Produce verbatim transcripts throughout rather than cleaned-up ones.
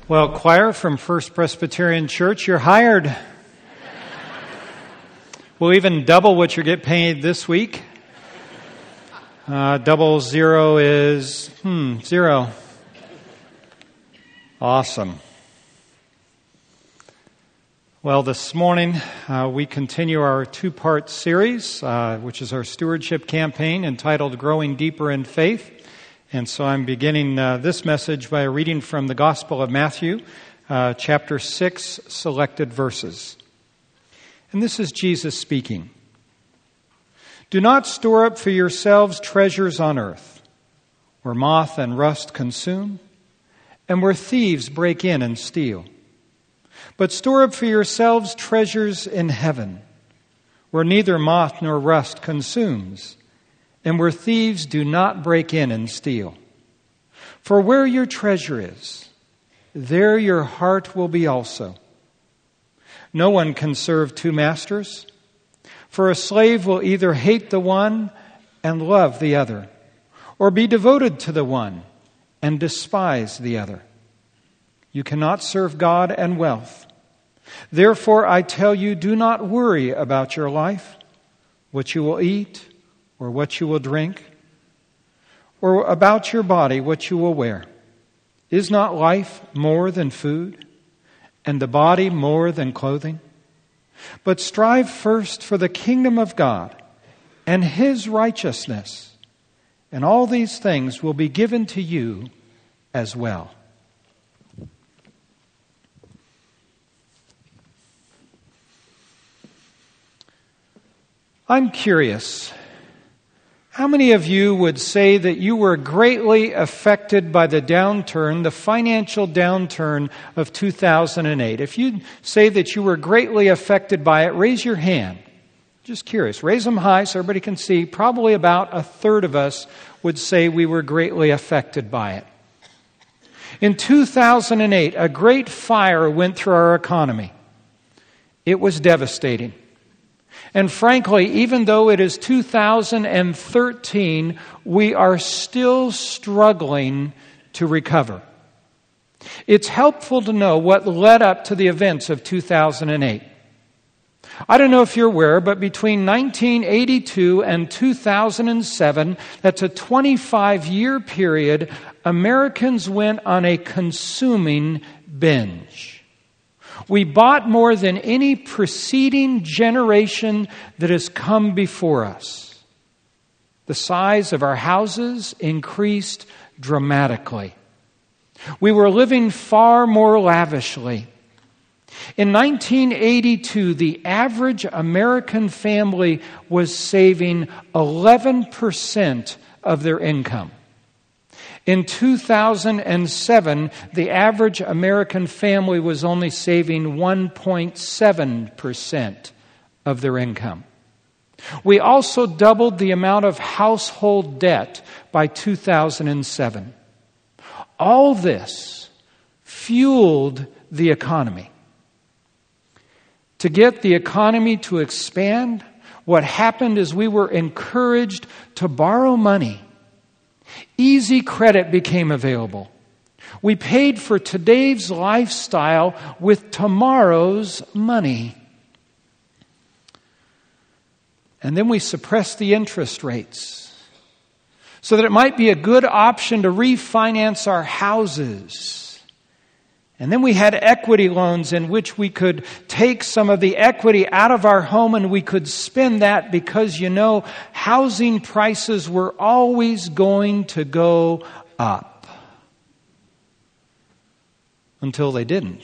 Well, choir from First Presbyterian Church, you're hired. We'll even double what you get paid this week. Uh, double zero is, hmm, zero. Awesome. Well, this morning uh, we continue our two-part series, uh, which is our stewardship campaign entitled Growing Deeper in Faith. And so I'm beginning uh, this message by reading from the Gospel of Matthew, uh, chapter six, selected verses. And this is Jesus speaking. Do not store up for yourselves treasures on earth, where moth and rust consume, and where thieves break in and steal. But store up for yourselves treasures in heaven, where neither moth nor rust consumes, and where thieves do not break in and steal. For where your treasure is, there your heart will be also. No one can serve two masters, for a slave will either hate the one and love the other, or be devoted to the one and despise the other. You cannot serve God and wealth. Therefore, I tell you, do not worry about your life, what you will eat, or what you will drink, or about your body, what you will wear. Is not life more than food, and the body more than clothing? But strive first for the kingdom of God and His righteousness, and all these things will be given to you as well. I'm curious. How many of you would say that you were greatly affected by the downturn, the financial downturn of two thousand eight? If you'd say that you were greatly affected by it, raise your hand. Just curious. Raise them high so everybody can see. Probably about a third of us would say we were greatly affected by it. In two thousand eight, a great fire went through our economy. It was devastating. And frankly, even though it is two thousand thirteen, we are still struggling to recover. It's helpful to know what led up to the events of two thousand eight. I don't know if you're aware, but between nineteen eighty-two and two thousand seven, that's a twenty-five year period, Americans went on a consuming binge. We bought more than any preceding generation that has come before us. The size of our houses increased dramatically. We were living far more lavishly. In nineteen eighty-two, the average American family was saving eleven percent of their income. In two thousand seven, the average American family was only saving one point seven percent of their income. We also doubled the amount of household debt by two thousand seven. All this fueled the economy. To get the economy to expand, what happened is we were encouraged to borrow money. Easy credit became available. We paid for today's lifestyle with tomorrow's money. And then we suppressed the interest rates so that it might be a good option to refinance our houses. And then we had equity loans in which we could take some of the equity out of our home and we could spend that because, you know, housing prices were always going to go up. Until they didn't.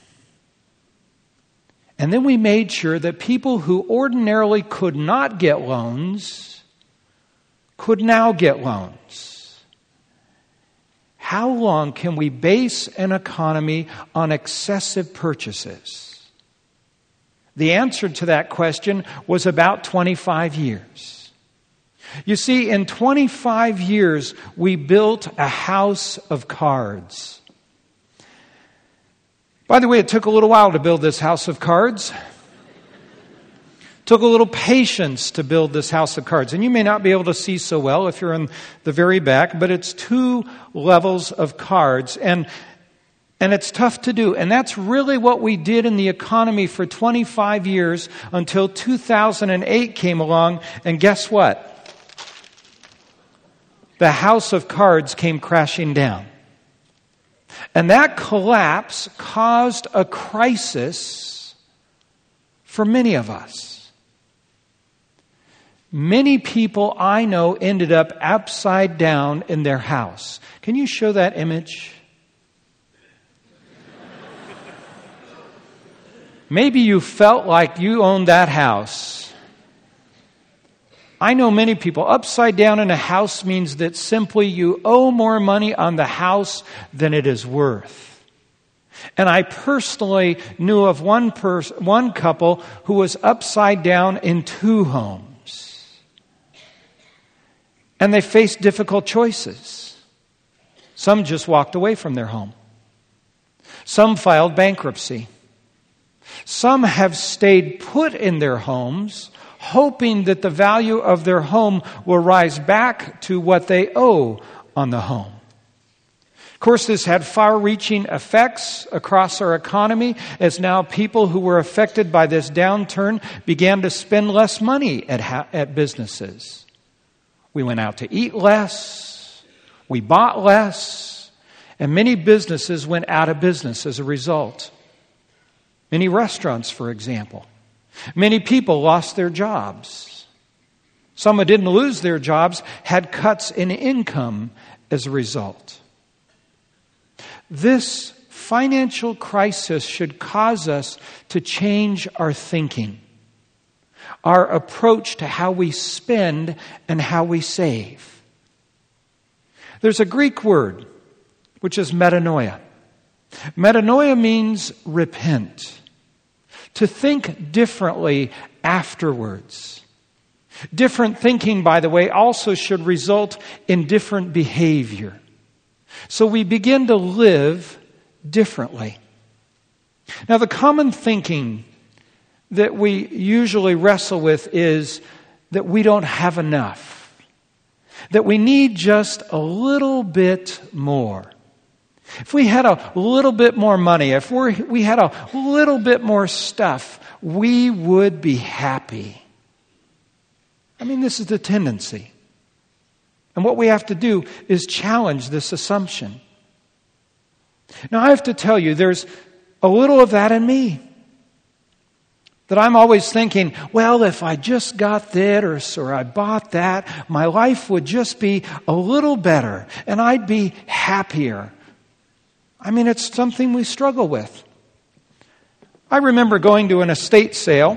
And then we made sure that people who ordinarily could not get loans could now get loans. How long can we base an economy on excessive purchases? The answer to that question was about twenty-five years. You see, in twenty-five years, we built a house of cards. By the way, it took a little while to build this house of cards. Took a little patience to build this house of cards. And you may not be able to see so well if you're in the very back, but it's two levels of cards. And And it's tough to do. And that's really what we did in the economy for twenty-five years until two thousand eight came along. And guess what? The house of cards came crashing down. And that collapse caused a crisis for many of us. Many people I know ended up upside down in their house. Can you show that image? Maybe you felt like you owned that house. I know many people. Upside down in a house means that simply you owe more money on the house than it is worth. And I personally knew of one pers- one couple who was upside down in two homes. And they faced difficult choices. Some just walked away from their home. Some filed bankruptcy. Some have stayed put in their homes, hoping that the value of their home will rise back to what they owe on the home. Of course, this had far-reaching effects across our economy, as now people who were affected by this downturn began to spend less money at, ha- at businesses. We went out to eat less, we bought less, and many businesses went out of business as a result. Many restaurants, for example. Many people lost their jobs. Some who didn't lose their jobs had cuts in income as a result. This financial crisis should cause us to change our thinking, our approach to how we spend and how we save. There's a Greek word, which is metanoia. Metanoia means repent. To think differently afterwards. Different thinking, by the way, also should result in different behavior. So we begin to live differently. Now, the common thinking that we usually wrestle with is that we don't have enough. That we need just a little bit more. If we had a little bit more money, if we're, we had a little bit more stuff, we would be happy. I mean, this is the tendency. And what we have to do is challenge this assumption. Now, I have to tell you, there's a little of that in me. That I'm always thinking, well, if I just got this or I bought that, my life would just be a little better and I'd be happier. I mean, it's something we struggle with. I remember going to an estate sale,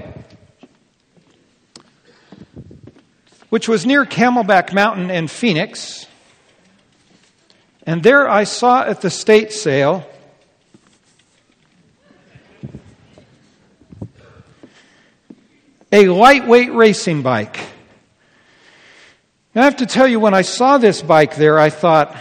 which was near Camelback Mountain in Phoenix. And there I saw at the estate sale a lightweight racing bike. Now, I have to tell you, when I saw this bike there, I thought,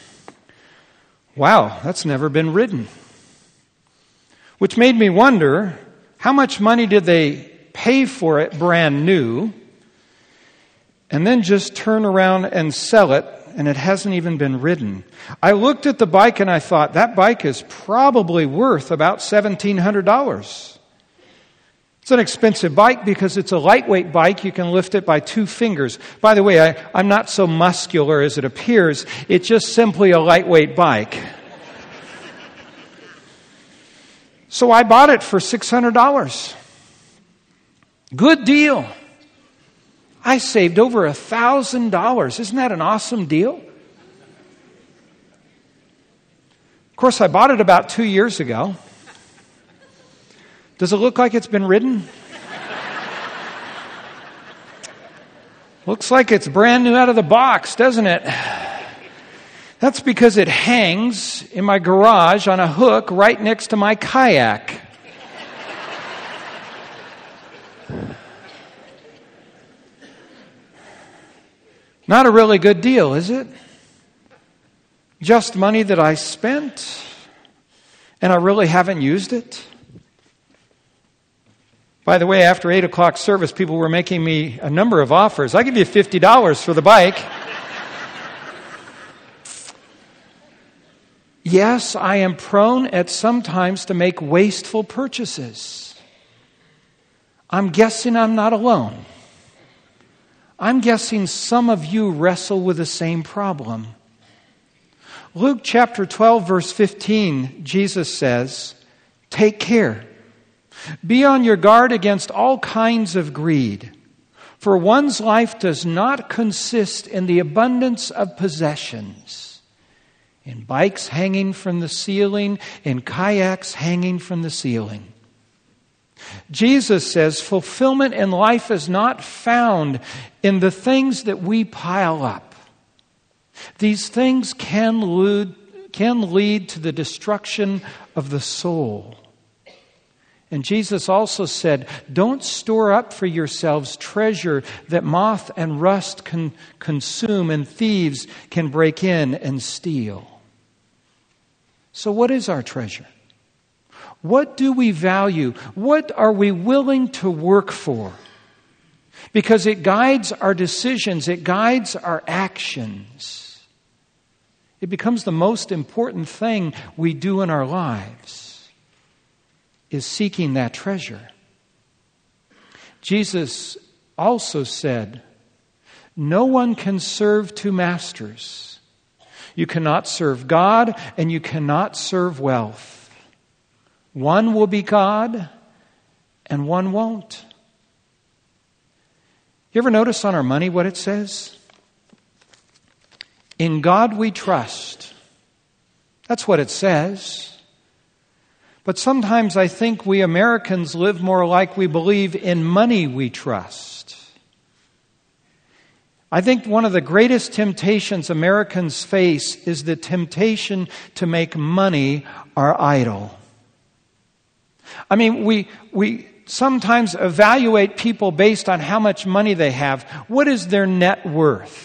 wow, that's never been ridden. Which made me wonder, how much money did they pay for it brand new and then just turn around and sell it, and it hasn't even been ridden? I looked at the bike and I thought, that bike is probably worth about seventeen hundred dollars. It's an expensive bike because it's a lightweight bike. You can lift it by two fingers. By the way, I, I'm not so muscular as it appears. It's just simply a lightweight bike. So I bought it for six hundred dollars. Good deal. I saved over one thousand dollars. Isn't that an awesome deal? Of course, I bought it about two years ago. Does it look like it's been ridden? Looks like it's brand new out of the box, doesn't it? That's because it hangs in my garage on a hook right next to my kayak. Not a really good deal, is it? Just money that I spent, and I really haven't used it. By the way, after eight o'clock service, people were making me a number of offers. I'll give you fifty dollars for the bike. Yes, I am prone at some times to make wasteful purchases. I'm guessing I'm not alone. I'm guessing some of you wrestle with the same problem. Luke chapter twelve, verse fifteen, Jesus says, "Take care. Be on your guard against all kinds of greed. For one's life does not consist in the abundance of possessions, in bikes hanging from the ceiling, in kayaks hanging from the ceiling." Jesus says fulfillment in life is not found in the things that we pile up. These things can lead, can lead to the destruction of the soul. And Jesus also said, don't store up for yourselves treasure that moth and rust can consume and thieves can break in and steal. So what is our treasure? What do we value? What are we willing to work for? Because it guides our decisions, it guides our actions. It becomes the most important thing we do in our lives, is seeking that treasure. Jesus also said, no one can serve two masters. You cannot serve God and you cannot serve wealth. One will be God and one won't. You ever notice on our money what it says? In God we trust. That's what it says. But sometimes I think we Americans live more like we believe in money we trust. I think one of the greatest temptations Americans face is the temptation to make money our idol. I mean, we we sometimes evaluate people based on how much money they have. What is their net worth?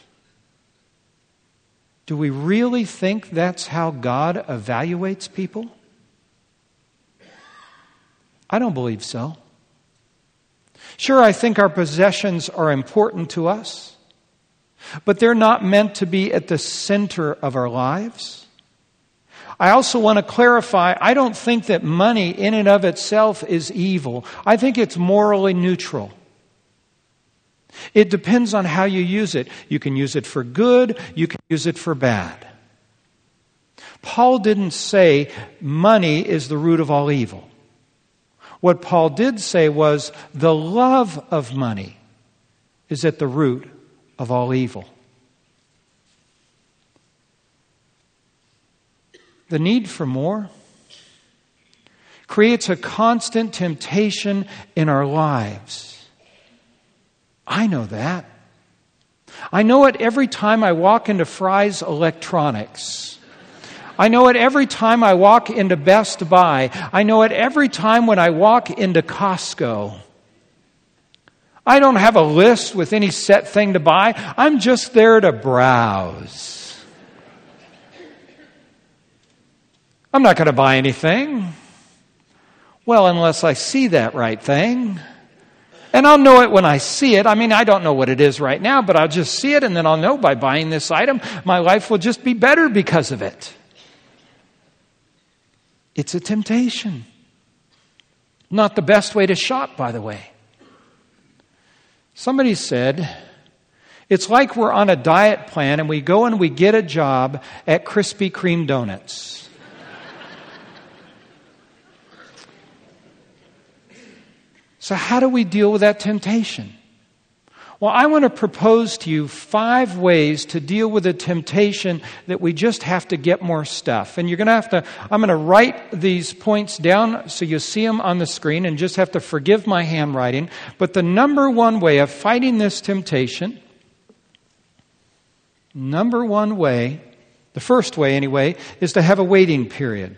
Do we really think that's how God evaluates people? I don't believe so. Sure, I think our possessions are important to us, but they're not meant to be at the center of our lives. I also want to clarify, I don't think that money in and of itself is evil. I think it's morally neutral. It depends on how you use it. You can use it for good, you can use it for bad. Paul didn't say money is the root of all evil. What Paul did say was the love of money is at the root of all evil. The need for more creates a constant temptation in our lives. I know that. I know it every time I walk into Fry's Electronics. I know it every time I walk into Best Buy. I know it every time when I walk into Costco. I don't have a list with any set thing to buy. I'm just there to browse. I'm not going to buy anything. Well, unless I see that right thing. And I'll know it when I see it. I mean, I don't know what it is right now, but I'll just see it and then I'll know by buying this item, my life will just be better because of it. It's a temptation. Not the best way to shop, by the way. Somebody said, it's like we're on a diet plan and we go and we get a job at Krispy Kreme Donuts. So how do we deal with that temptation? Well, I want to propose to you five ways to deal with the temptation that we just have to get more stuff. And you're going to have to, I'm going to write these points down so you see them on the screen and just have to forgive my handwriting. But the number one way of fighting this temptation, number one way, the first way anyway, is to have a waiting period.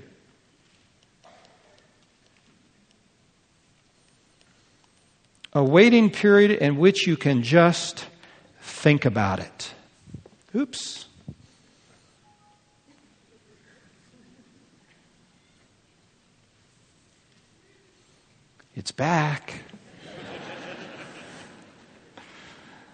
A waiting period in which you can just think about it. Oops. It's back.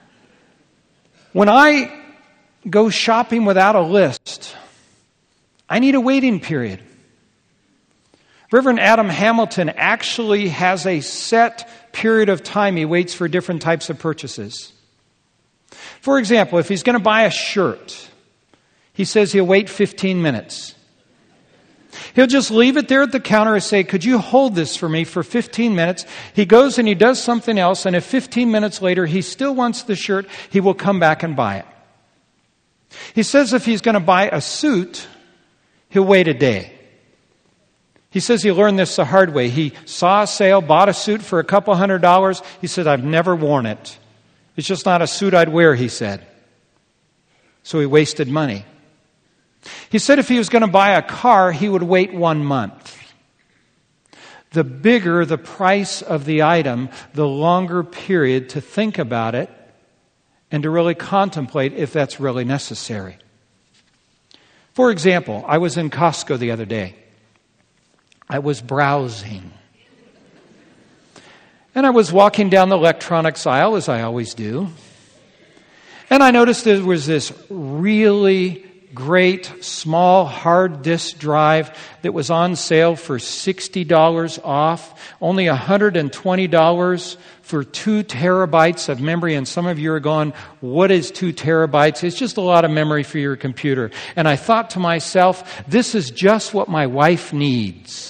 When I go shopping without a list, I need a waiting period. Reverend Adam Hamilton actually has a set period of time he waits for different types of purchases. For example, if he's going to buy a shirt, he says he'll wait fifteen minutes. He'll just leave it there at the counter and say, could you hold this for me for fifteen minutes? He goes and he does something else, and if fifteen minutes later he still wants the shirt, he will come back and buy it. He says if he's going to buy a suit, he'll wait a day. He says he learned this the hard way. He saw a sale, bought a suit for a couple hundred dollars. He said, I've never worn it. It's just not a suit I'd wear, he said. So he wasted money. He said if he was going to buy a car, he would wait one month. The bigger the price of the item, the longer period to think about it and to really contemplate if that's really necessary. For example, I was in Costco the other day. I was browsing. And I was walking down the electronics aisle, as I always do. And I noticed there was this really great, small, hard disk drive that was on sale for sixty dollars off, only one hundred twenty dollars for two terabytes of memory. And some of you are going, what is two terabytes? It's just a lot of memory for your computer. And I thought to myself, this is just what my wife needs.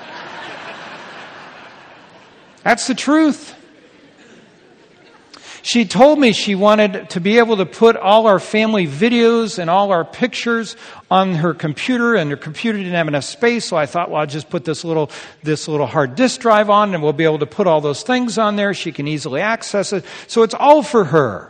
That's the truth. She told me she wanted to be able to put all our family videos and all our pictures on her computer, and her computer didn't have enough space, so I thought, well, I'll just put this little this little hard disk drive on, and we'll be able to put all those things on there. She can easily access it. So it's all for her.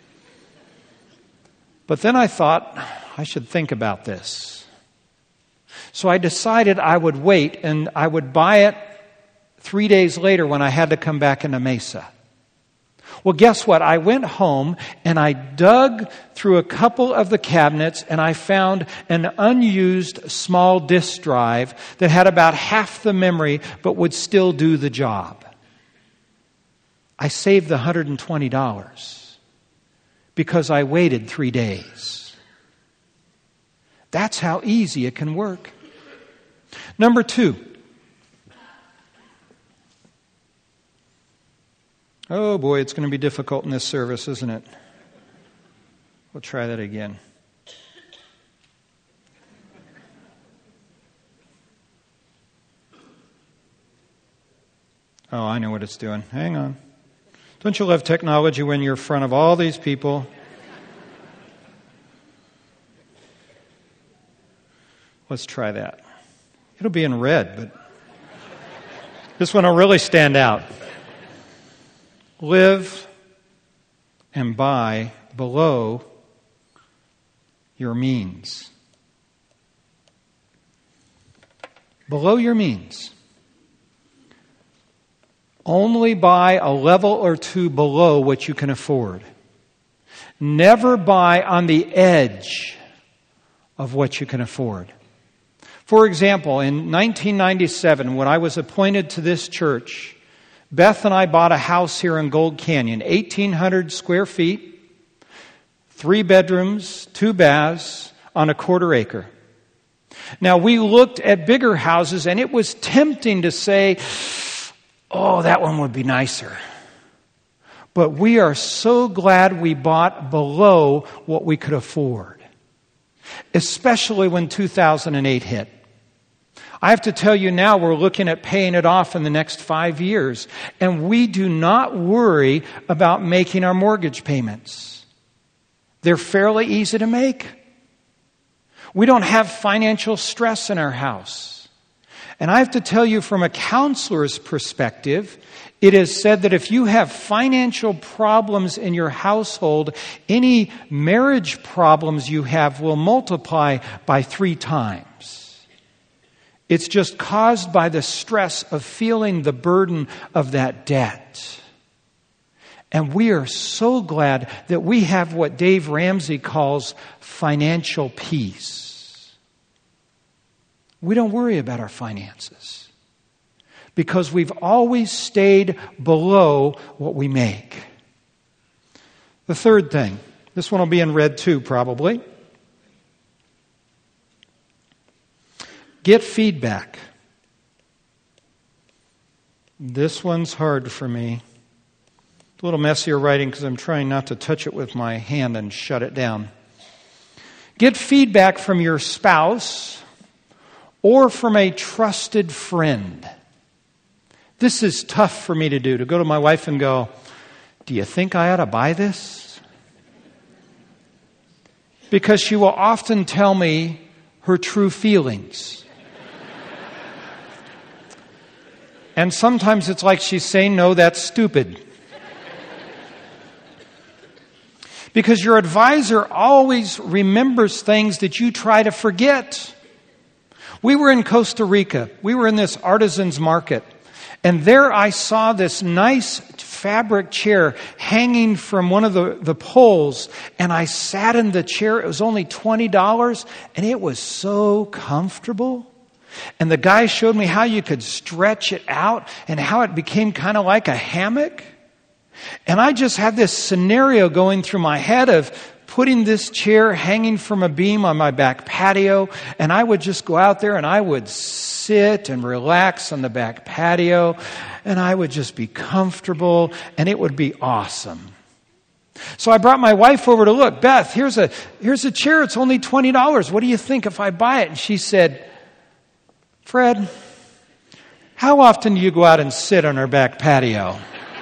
But then I thought, I should think about this. So I decided I would wait, and I would buy it three days later when I had to come back into Mesa. Well, guess what? I went home and I dug through a couple of the cabinets and I found an unused small disk drive that had about half the memory but would still do the job. I saved the one hundred twenty dollars because I waited three days. That's how easy it can work. Number two. Oh boy, it's going to be difficult in this service, isn't it? We'll try that again. Oh, I know what it's doing. Hang on. Don't you love technology when you're in front of all these people? Let's try that. It'll be in red, but this one will really stand out. Live and buy below your means. Below your means. Only buy a level or two below what you can afford. Never buy on the edge of what you can afford. For example, in nineteen ninety-seven, when I was appointed to this church, Beth and I bought a house here in Gold Canyon, eighteen hundred square feet, three bedrooms, two baths, on a quarter acre. Now, we looked at bigger houses, and it was tempting to say, oh, that one would be nicer. But we are so glad we bought below what we could afford, especially when two thousand eight hit. I have to tell you now, we're looking at paying it off in the next five years. And we do not worry about making our mortgage payments. They're fairly easy to make. We don't have financial stress in our house. And I have to tell you, from a counselor's perspective, it is said that if you have financial problems in your household, any marriage problems you have will multiply by three times. It's just caused by the stress of feeling the burden of that debt. And we are so glad that we have what Dave Ramsey calls financial peace. We don't worry about our finances because we've always stayed below what we make. The third thing, this one will be in red too, probably. Get feedback. This one's hard for me. A little messier writing because I'm trying not to touch it with my hand and shut it down. Get feedback from your spouse or from a trusted friend. This is tough for me to do, to go to my wife and go, do you think I ought to buy this? Because she will often tell me her true feelings. And sometimes it's like she's saying, no, that's stupid. Because your advisor always remembers things that you try to forget. We were in Costa Rica. We were in this artisan's market. And there I saw this nice fabric chair hanging from one of the, the poles. And I sat in the chair. It was only twenty dollars. And it was so comfortable. And the guy showed me how you could stretch it out and how it became kind of like a hammock. And I just had this scenario going through my head of putting this chair hanging from a beam on my back patio. And I would just go out there and I would sit and relax on the back patio. And I would just be comfortable. And it would be awesome. So I brought my wife over to look. Beth, here's a, here's a chair. It's only twenty dollars. What do you think if I buy it? And she said, Fred, how often do you go out and sit on our back patio?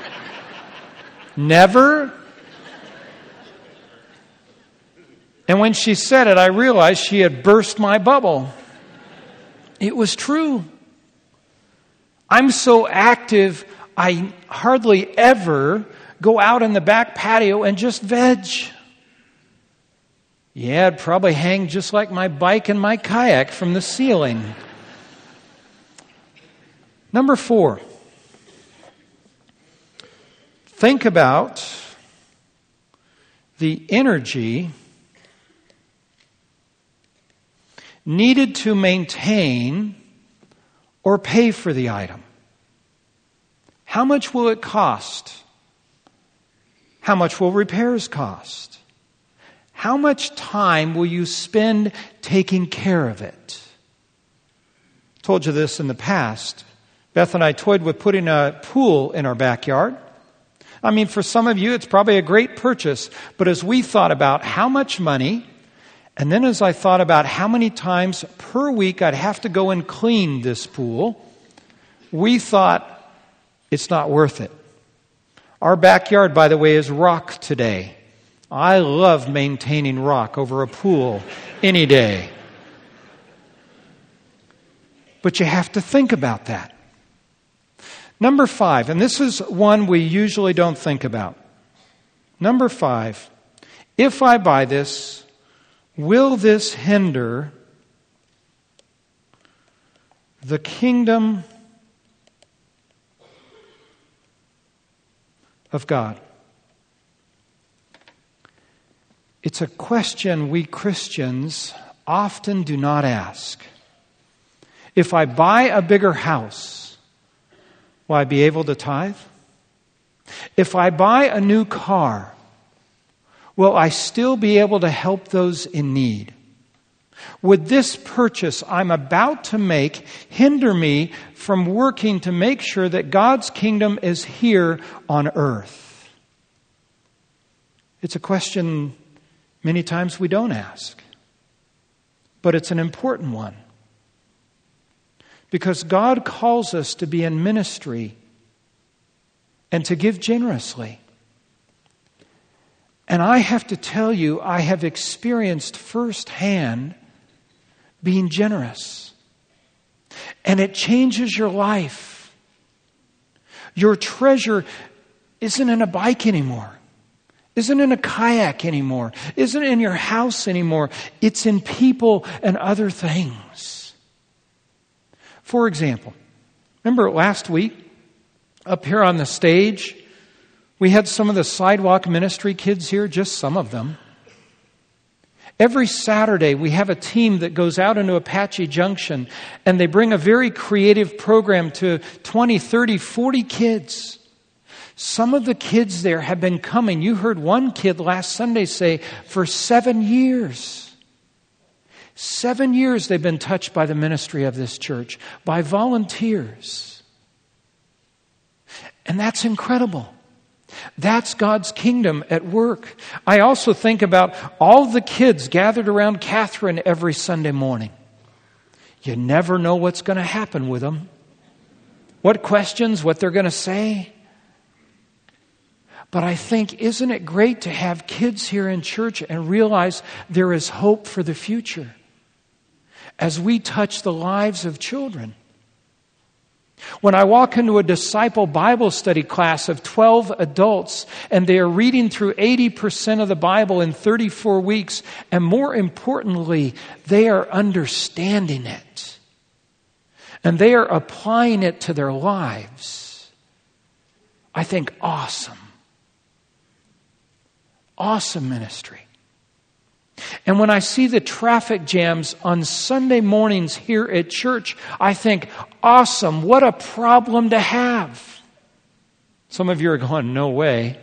Never? And when she said it, I realized she had burst my bubble. It was true. I'm so active, I hardly ever go out in the back patio and just veg. Yeah, it'd probably hang just like my bike and my kayak from the ceiling. Number four. Think about the energy needed to maintain or pay for the item. How much will it cost? How much will repairs cost? How much time will you spend taking care of it? I told you this in the past. Beth and I toyed with putting a pool in our backyard. I mean, for some of you, it's probably a great purchase. But as we thought about how much money, and then as I thought about how many times per week I'd have to go and clean this pool, we thought it's not worth it. Our backyard, by the way, is rock today. I love maintaining rock over a pool any day. But you have to think about that. Number five, and this is one we usually don't think about. Number five, if I buy this, will this hinder the kingdom of God? It's a question we Christians often do not ask. If I buy a bigger house, will I be able to tithe? If I buy a new car, will I still be able to help those in need? Would this purchase I'm about to make hinder me from working to make sure that God's kingdom is here on earth? It's a question many times we don't ask, but it's an important one. Because God calls us to be in ministry and to give generously. And I have to tell you, I have experienced firsthand being generous. And it changes your life. Your treasure isn't in a bike anymore. Isn't in a kayak anymore. Isn't in your house anymore. It's in people and other things. For example, remember last week, up here on the stage, we had some of the sidewalk ministry kids here, just some of them. Every Saturday, we have a team that goes out into Apache Junction, and they bring a very creative program to twenty, thirty, forty kids. Some of the kids there have been coming. You heard one kid last Sunday say, for seven years. Seven years they've been touched by the ministry of this church, by volunteers. And that's incredible. That's God's kingdom at work. I also think about all the kids gathered around Catherine every Sunday morning. You never know what's going to happen with them. What questions, what they're going to say. But I think, isn't it great to have kids here in church and realize there is hope for the future as we touch the lives of children? When I walk into a disciple Bible study class of twelve adults and they are reading through eighty percent of the Bible in thirty-four weeks, and more importantly, they are understanding it and they are applying it to their lives, I think awesome. Awesome ministry. And when I see the traffic jams on Sunday mornings here at church, I think, awesome, what a problem to have. Some of you are going, no way.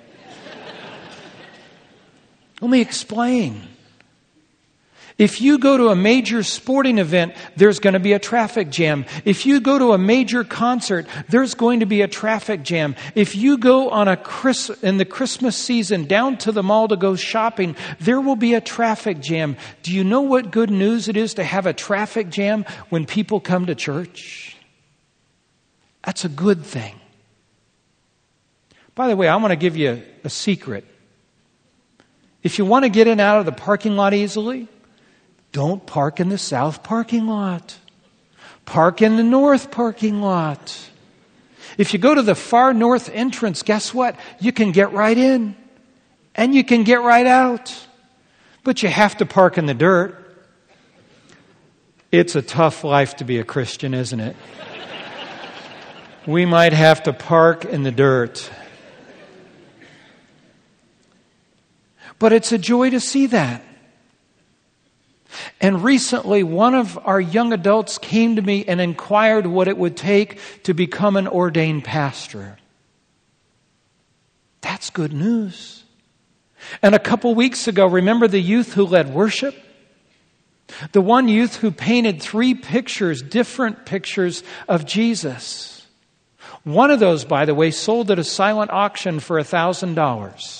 Let me explain. If you go to a major sporting event, there's going to be a traffic jam. If you go to a major concert, there's going to be a traffic jam. If you go on a Chris, in the Christmas season down to the mall to go shopping, there will be a traffic jam. Do you know what good news it is to have a traffic jam when people come to church? That's a good thing. By the way, I want to give you a, a secret. If you want to get in and out of the parking lot easily, don't park in the south parking lot. Park in the north parking lot. If you go to the far north entrance, guess what? You can get right in. And you can get right out. But you have to park in the dirt. It's a tough life to be a Christian, isn't it? We might have to park in the dirt. But it's a joy to see that. And recently, one of our young adults came to me and inquired what it would take to become an ordained pastor. That's good news. And a couple weeks ago, remember the youth who led worship? The one youth who painted three pictures, different pictures of Jesus. One of those, by the way, sold at a silent auction for one thousand dollars.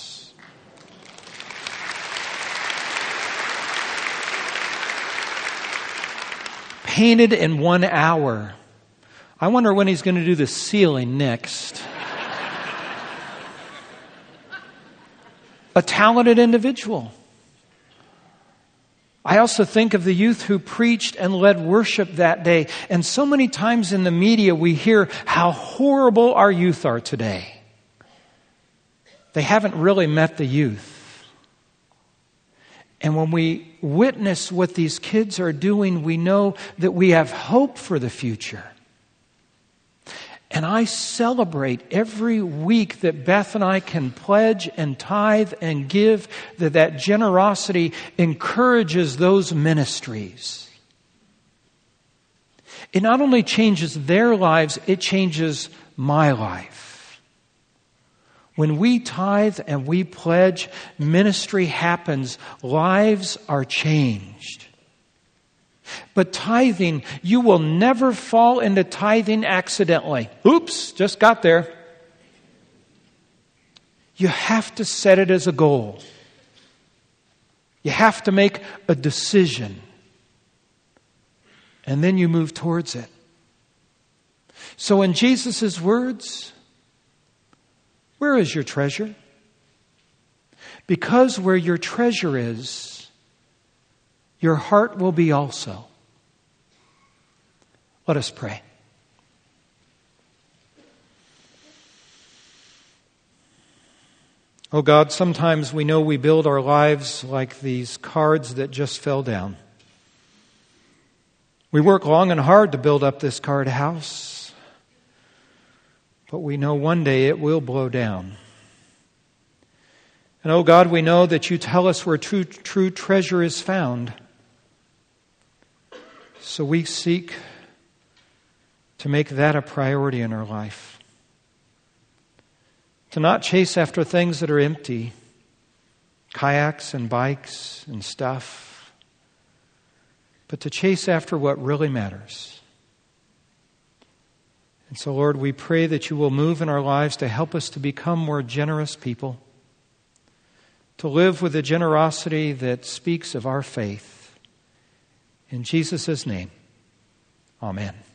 Painted in one hour. I wonder when he's going to do the ceiling next. A talented individual. I also think of the youth who preached and led worship that day. And so many times in the media we hear how horrible our youth are today. They haven't really met the youth. And when we witness what these kids are doing, we know that we have hope for the future. And I celebrate every week that Beth and I can pledge and tithe and give, that that generosity encourages those ministries. It not only changes their lives, it changes my life. When we tithe and we pledge, ministry happens. Lives are changed. But tithing, you will never fall into tithing accidentally. Oops, just got there. You have to set it as a goal. You have to make a decision. And then you move towards it. So in Jesus' words, where is your treasure? Because where your treasure is, your heart will be also. Let us pray. Oh God, sometimes we know we build our lives like these cards that just fell down. We work long and hard to build up this card house. But we know one day it will blow down. And oh God, we know that you tell us where true, true treasure is found. So we seek to make that a priority in our life. To not chase after things that are empty, kayaks and bikes and stuff, but to chase after what really matters. And so, Lord, we pray that you will move in our lives to help us to become more generous people, to live with a generosity that speaks of our faith. In Jesus' name, amen.